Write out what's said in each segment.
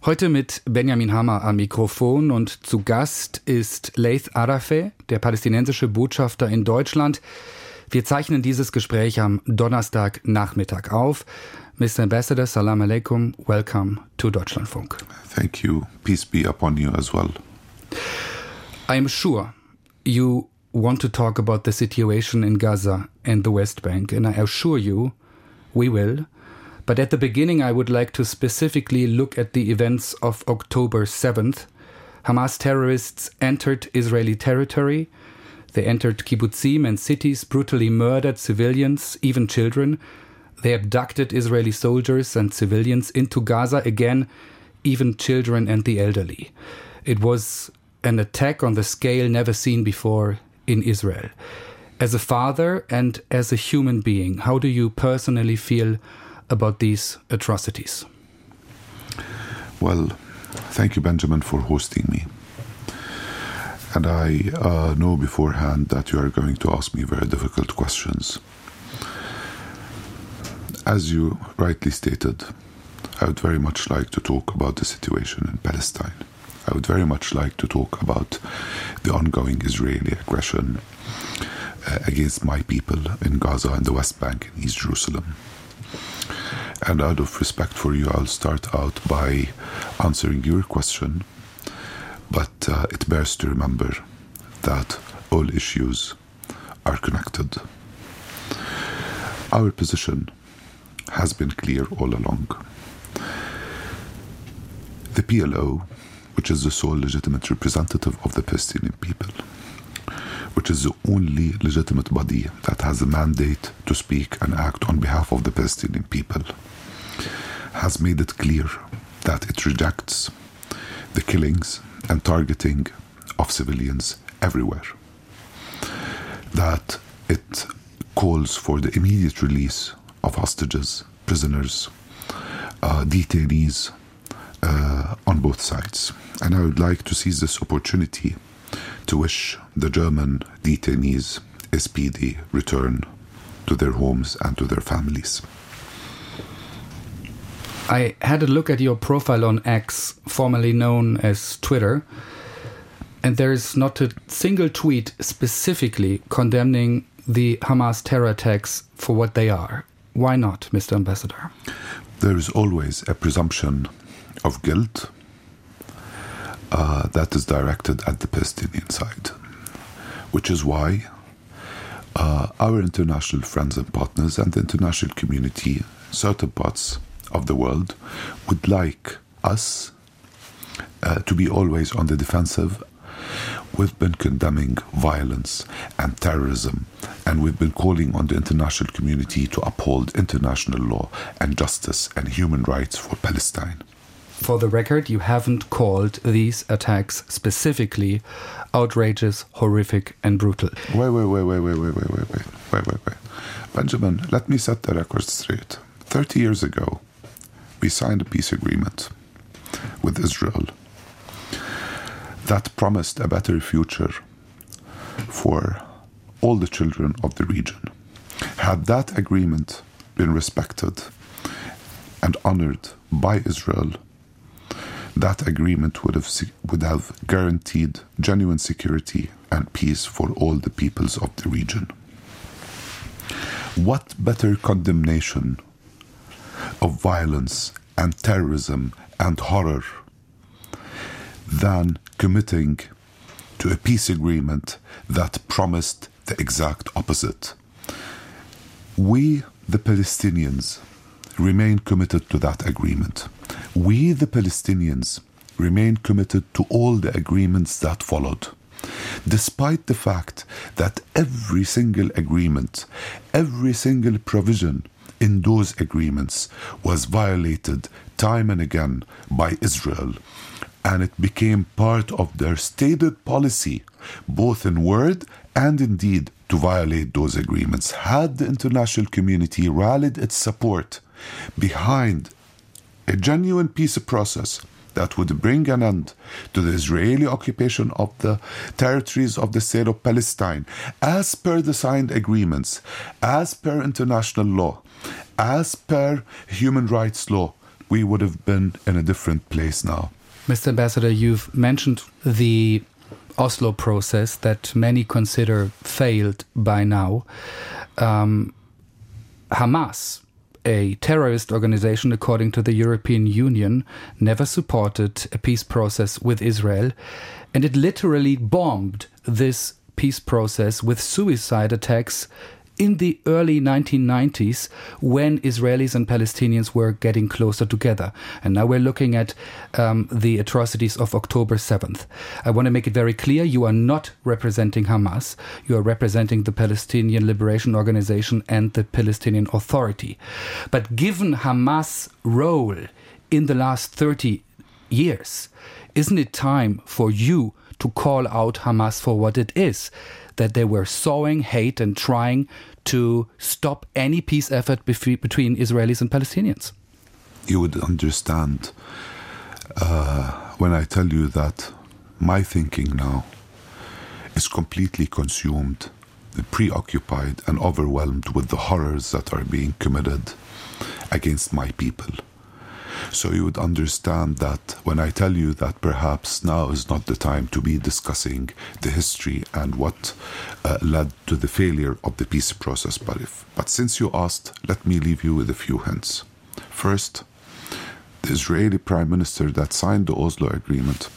Heute mit Benjamin Hammer am Mikrofon und zu Gast ist Laith Arafeh, der palästinensische Botschafter in Deutschland. Wir zeichnen dieses Gespräch am Donnerstagnachmittag auf. Mr. Ambassador, Salam alaikum, welcome to Deutschlandfunk. Thank you. Peace be upon you as well. I'm sure you want to talk about the situation in Gaza and the West Bank, and I assure you we will. But at the beginning, I would like to specifically look at the events of October 7th. Hamas terrorists entered Israeli territory. They entered kibbutzim and cities, brutally murdered civilians, even children. They abducted Israeli soldiers and civilians into Gaza, again, even children and the elderly. It was an attack on the scale never seen before in Israel. As a father and as a human being, how do you personally feel about these atrocities? Well, thank you, Benjamin, for hosting me. And I know beforehand that you are going to ask me very difficult questions. As you rightly stated, I would very much like to talk about the situation in Palestine. I would very much like to talk about the ongoing Israeli aggression against my people in Gaza and the West Bank and East Jerusalem. And out of respect for you, I'll start out by answering your question. But it bears to remember that all issues are connected. Our position has been clear all along. The PLO, which is the sole legitimate representative of the Palestinian people, which is the only legitimate body that has a mandate to speak and act on behalf of the Palestinian people, has made it clear that it rejects the killings and targeting of civilians everywhere, that it calls for the immediate release of hostages, prisoners, detainees on both sides. And I would like to seize this opportunity to wish the German detainees a speedy return to their homes and to their families. I had a look at your profile on X, formerly known as Twitter, and there is not a single tweet specifically condemning the Hamas terror attacks for what they are. Why not, Mr. Ambassador? There is always a presumption of guilt that is directed at the Palestinian side, which is why our international friends and partners and the international community, certain parts of the world, would like us to be always on the defensive. We've been condemning violence and terrorism, and we've been calling on the international community to uphold international law and justice and human rights for Palestine. For the record, you haven't called these attacks specifically outrageous, horrific, and brutal. Wait. Benjamin, let me set the record straight. 30 years ago, we signed a peace agreement with Israel that promised a better future for all the children of the region. Had that agreement been respected and honored by Israel, that agreement would have guaranteed genuine security and peace for all the peoples of the region. What better condemnation of violence and terrorism and horror than committing to a peace agreement that promised the exact opposite? We, the Palestinians, remain committed to that agreement. We, the Palestinians, remain committed to all the agreements that followed, despite the fact that every single agreement, every single provision in those agreements was violated time and again by Israel, and it became part of their stated policy, both in word and in deed, to violate those agreements. Had the international community rallied its support behind a genuine peace process that would bring an end to the Israeli occupation of the territories of the state of Palestine, as per the signed agreements, as per international law, as per human rights law, we would have been in a different place now. Mr. Ambassador, you've mentioned the Oslo process that many consider failed by now. Hamas, a terrorist organization according to the European Union, never supported a peace process with Israel, and it literally bombed this peace process with suicide attacks in the early 1990s when Israelis and Palestinians were getting closer together. And now we're looking at the atrocities of October 7th. I want to make it very clear, you are not representing Hamas. You are representing the Palestinian Liberation Organization and the Palestinian Authority. But given Hamas' role in the last 30 years, isn't it time for you to call out Hamas for what it is? That they were sowing hate and trying to stop any peace effort between Israelis and Palestinians. You would understand when I tell you that my thinking now is completely consumed, preoccupied and overwhelmed with the horrors that are being committed against my people. So you would understand that when I tell you that perhaps now is not the time to be discussing the history and what led to the failure of the peace process. But since you asked, let me leave you with a few hints. First, the Israeli Prime Minister that signed the Oslo Agreement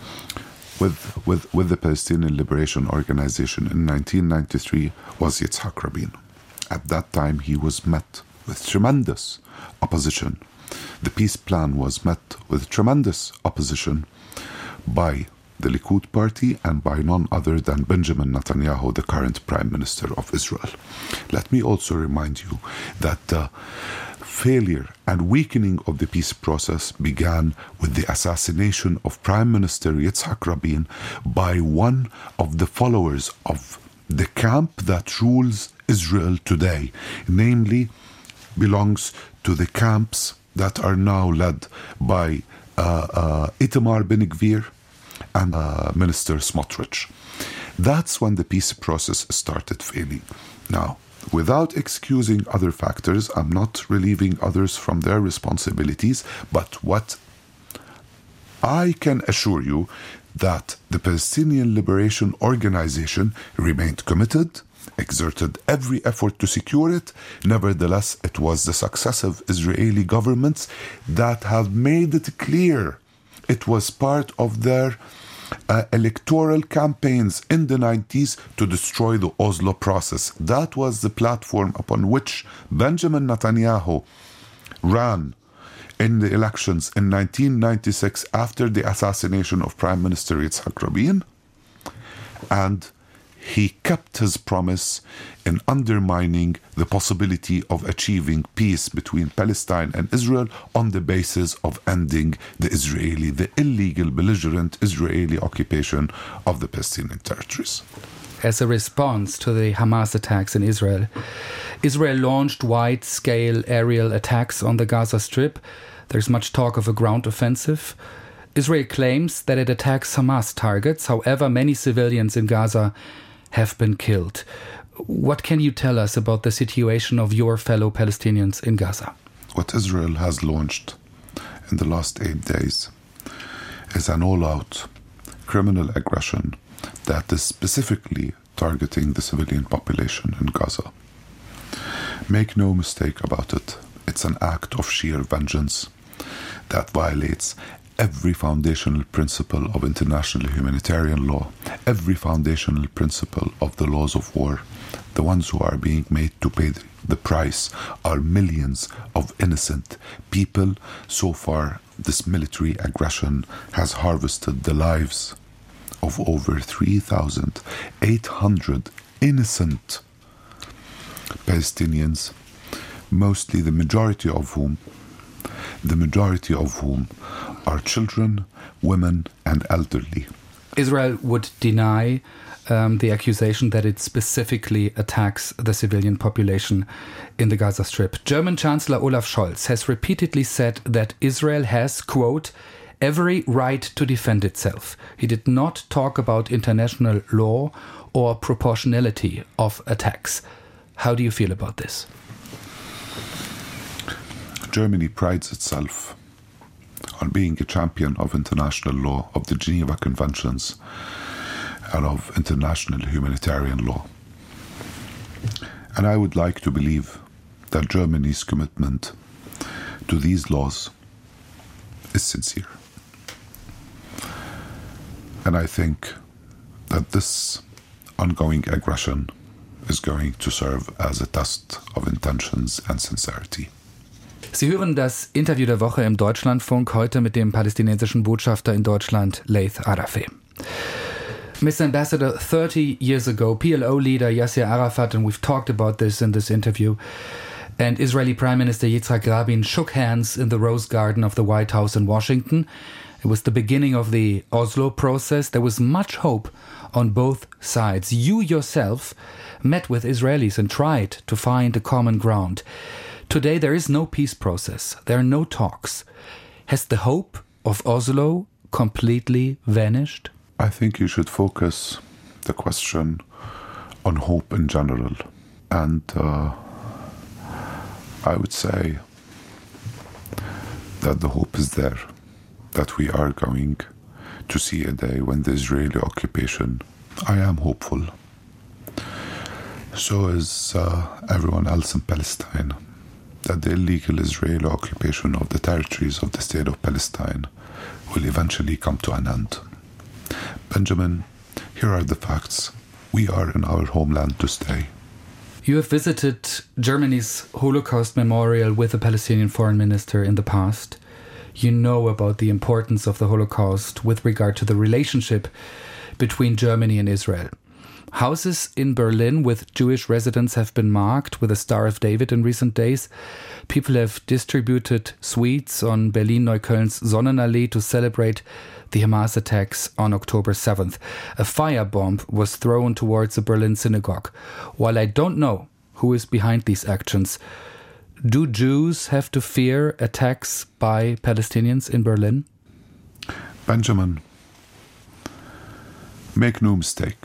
with the Palestinian Liberation Organization in 1993 was Yitzhak Rabin. At that time, he was met with tremendous opposition. The peace plan was met with tremendous opposition by the Likud party and by none other than Benjamin Netanyahu, the current Prime Minister of Israel. Let me also remind you that the failure and weakening of the peace process began with the assassination of Prime Minister Yitzhak Rabin by one of the followers of the camp that rules Israel today, namely belongs to the camps that are now led by Itamar Ben-Gvir and Minister Smotrich. That's when the peace process started failing. Now, without excusing other factors, I'm not relieving others from their responsibilities, but what I can assure you that the Palestinian Liberation Organization remained committed, exerted every effort to secure it. Nevertheless, it was the successive Israeli governments that have made it clear it was part of their electoral campaigns in the 90s to destroy the Oslo process. That was the platform upon which Benjamin Netanyahu ran in the elections in 1996 after the assassination of Prime Minister Yitzhak Rabin, and he kept his promise in undermining the possibility of achieving peace between Palestine and Israel on the basis of ending the illegal, belligerent Israeli occupation of the Palestinian territories. As a response to the Hamas attacks in Israel, Israel launched wide-scale aerial attacks on the Gaza Strip. There's much talk of a ground offensive. Israel claims that it attacks Hamas targets. However, many civilians in Gaza have been killed. What can you tell us about the situation of your fellow Palestinians in Gaza? What Israel has launched in the last 8 days is an all-out criminal aggression that is specifically targeting the civilian population in Gaza. Make no mistake about it, it's an act of sheer vengeance that violates every foundational principle of international humanitarian law, every foundational principle of the laws of war. The ones who are being made to pay the price are millions of innocent people. So far, this military aggression has harvested the lives of over 3,800 innocent Palestinians, mostly the majority of whom are children, women, and elderly. Israel would deny the accusation that it specifically attacks the civilian population in the Gaza Strip. German Chancellor Olaf Scholz has repeatedly said that Israel has, quote, every right to defend itself. He did not talk about international law or proportionality of attacks. How do you feel about this? Germany prides itself on being a champion of international law, of the Geneva Conventions, and of international humanitarian law. And I would like to believe that Germany's commitment to these laws is sincere. And I think that this ongoing aggression is going to serve as a test of intentions and sincerity. Sie hören das Interview der Woche im Deutschlandfunk heute mit dem palästinensischen Botschafter in Deutschland, Laith Arafeh. Mr. Ambassador, 30 years ago, PLO leader Yasser Arafat, and we've talked about this in this interview, and Israeli Prime Minister Yitzhak Rabin shook hands in the Rose Garden of the White House in Washington. It was the beginning of the Oslo process. There was much hope on both sides. You yourself met with Israelis and tried to find a common ground. Today there is no peace process. There are no talks. Has the hope of Oslo completely vanished? I think you should focus the question on hope in general. And I would say that the hope is there, that we are going to see a day when the Israeli occupation, I am hopeful. So is everyone else in Palestine, that the illegal Israeli occupation of the territories of the state of Palestine will eventually come to an end. Benjamin, here are the facts. We are in our homeland to stay. You have visited Germany's Holocaust Memorial with the Palestinian foreign minister in the past. You know about the importance of the Holocaust with regard to the relationship between Germany and Israel. Houses in Berlin with Jewish residents have been marked with a Star of David in recent days. People have distributed sweets on Berlin-Neukölln's Sonnenallee to celebrate the Hamas attacks on October 7th. A firebomb was thrown towards a Berlin synagogue. While I don't know who is behind these actions, do Jews have to fear attacks by Palestinians in Berlin? Benjamin, make no mistake.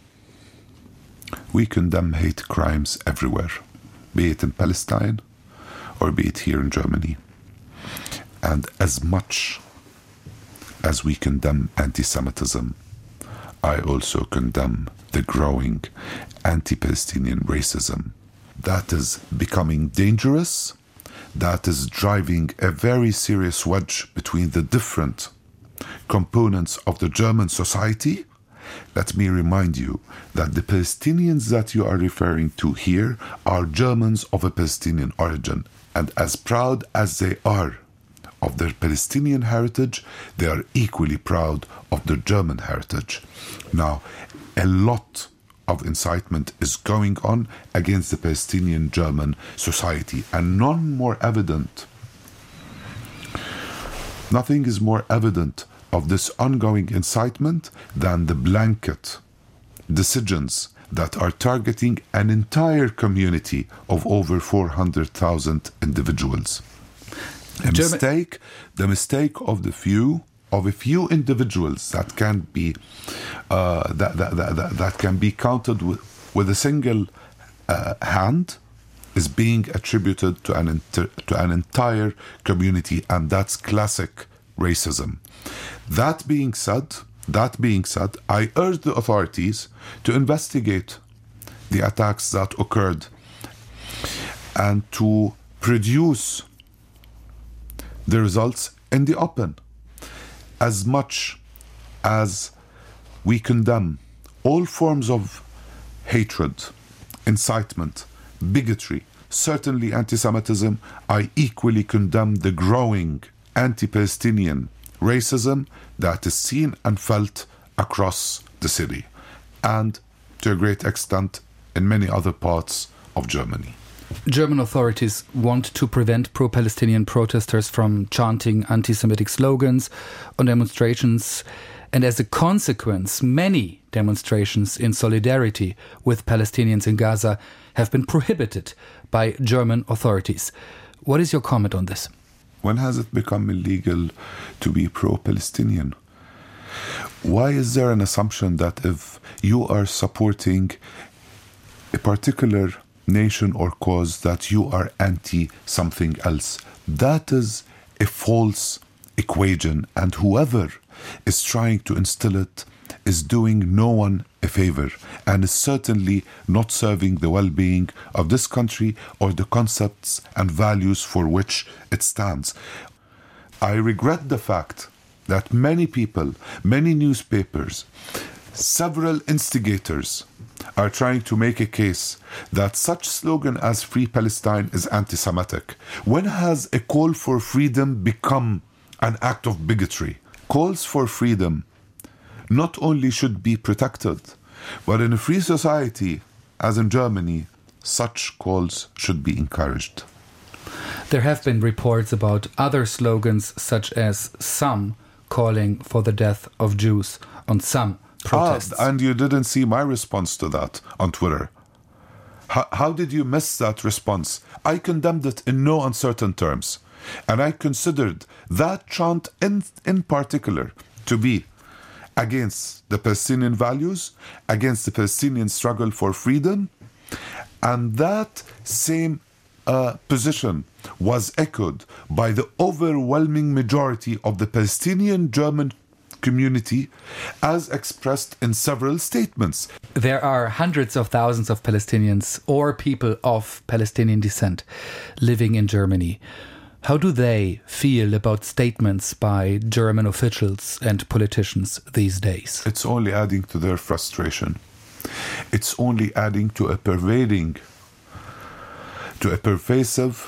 We condemn hate crimes everywhere, be it in Palestine or be it here in Germany. And as much as we condemn anti-Semitism, I also condemn the growing anti-Palestinian racism that is becoming dangerous, that is driving a very serious wedge between the different components of the German society. Let me remind you that the Palestinians that you are referring to here are Germans of a Palestinian origin, and as proud as they are of their Palestinian heritage, they are equally proud of their German heritage. Now, a lot of incitement is going on against the Palestinian German society, and nothing is more evident of this ongoing incitement than the blanket decisions that are targeting an entire community of over 400,000 individuals. The mistake of a few individuals that can be that can be counted with a single hand is being attributed to an entire community, and that's classic racism. That being said, I urge the authorities to investigate the attacks that occurred and to produce the results in the open. As much as we condemn all forms of hatred, incitement, bigotry, certainly anti-Semitism, I equally condemn the growing anti-Palestinian racism that is seen and felt across the city and to a great extent in many other parts of Germany. German authorities want to prevent pro-Palestinian protesters from chanting anti-Semitic slogans on demonstrations, and as a consequence, many demonstrations in solidarity with Palestinians in Gaza have been prohibited by German authorities. What is your comment on this? When has it become illegal to be pro-Palestinian? Why is there an assumption that if you are supporting a particular nation or cause that you are anti something else? That is a false equation, and whoever is trying to instill it is doing no one a favor and is certainly not serving the well-being of this country or the concepts and values for which it stands. I regret the fact that many people, many newspapers, several instigators are trying to make a case that such slogan as Free Palestine is anti-Semitic. When has a call for freedom become an act of bigotry? Calls for freedom not only should be protected, but in a free society, as in Germany, such calls should be encouraged. There have been reports about other slogans, such as some calling for the death of Jews on some protests. And you didn't see my response to that on Twitter. How did you miss that response? I condemned it in no uncertain terms. And I considered that chant in particular to be against the Palestinian values, against the Palestinian struggle for freedom. And that same position was echoed by the overwhelming majority of the Palestinian German community as expressed in several statements. There are hundreds of thousands of Palestinians or people of Palestinian descent living in Germany. How do they feel about statements by German officials and politicians these days? It's only adding to their frustration. It's only adding to a pervasive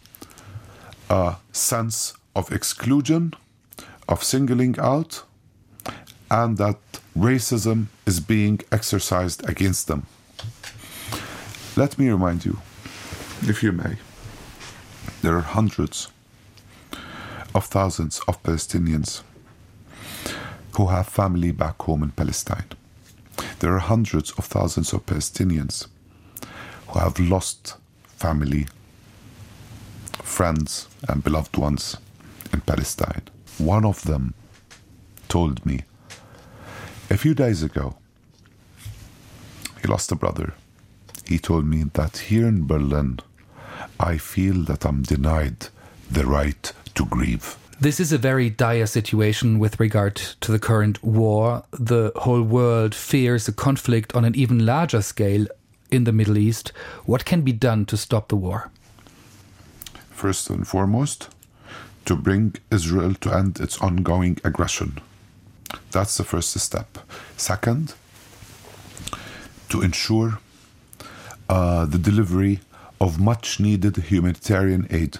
sense of exclusion, of singling out, and that racism is being exercised against them. Let me remind you, if you may, there are hundreds of thousands of Palestinians who have family back home in Palestine. There are hundreds of thousands of Palestinians who have lost family, friends, and beloved ones in Palestine. One of them told me a few days ago, he lost a brother. He told me that here in Berlin, I feel that I'm denied the right to grieve. This is a very dire situation with regard to the current war. The whole world fears a conflict on an even larger scale in the Middle East. What can be done to stop the war? First and foremost, to bring Israel to end its ongoing aggression. That's the first step. Second, to ensure the delivery of much-needed humanitarian aid,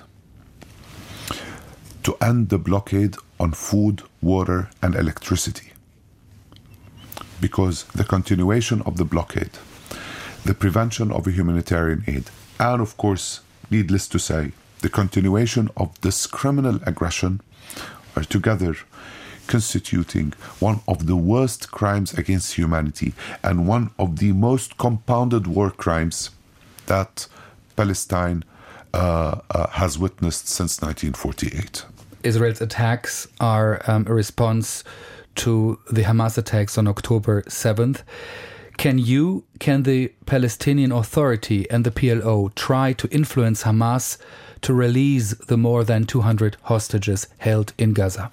to end the blockade on food, water, and electricity. Because the continuation of the blockade, the prevention of humanitarian aid, and of course, needless to say, the continuation of this criminal aggression are together constituting one of the worst crimes against humanity and one of the most compounded war crimes that Palestine has witnessed since 1948. Israel's attacks are a response to the Hamas attacks on October 7th. Can the Palestinian Authority and the PLO try to influence Hamas to release the more than 200 hostages held in Gaza?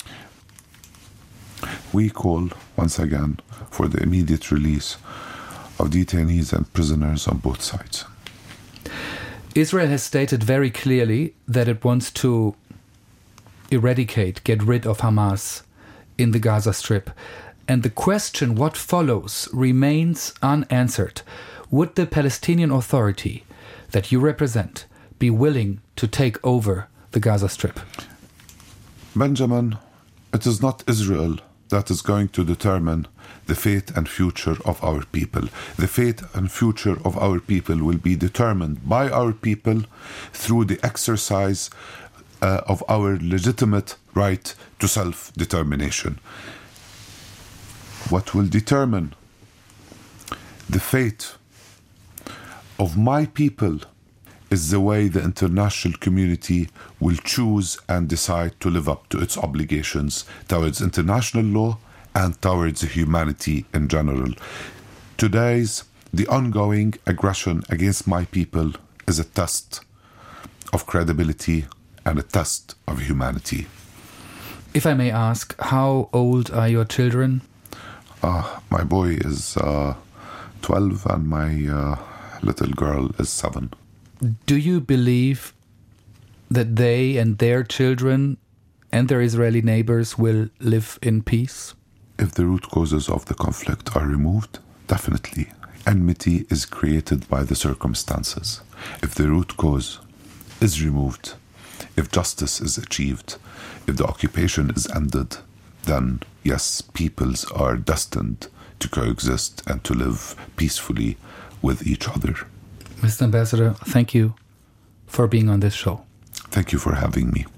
We call, once again, for the immediate release of detainees and prisoners on both sides. Israel has stated very clearly that it wants to get rid of Hamas in the Gaza Strip. And the question, what follows, remains unanswered. Would the Palestinian Authority that you represent be willing to take over the Gaza Strip? Benjamin, it is not Israel that is going to determine the fate and future of our people. The fate and future of our people will be determined by our people through the exercise of our legitimate right to self-determination. What will determine the fate of my people is the way the international community will choose and decide to live up to its obligations towards international law and towards humanity in general. The ongoing aggression against my people is a test of credibility and a test of humanity. If I may ask, how old are your children? My boy is 12 and my little girl is 7. Do you believe that they and their children and their Israeli neighbors will live in peace? If the root causes of the conflict are removed, definitely. Enmity is created by the circumstances. If the root cause is removed, if justice is achieved, if the occupation is ended, then yes, peoples are destined to coexist and to live peacefully with each other. Mr. Ambassador, thank you for being on this show. Thank you for having me.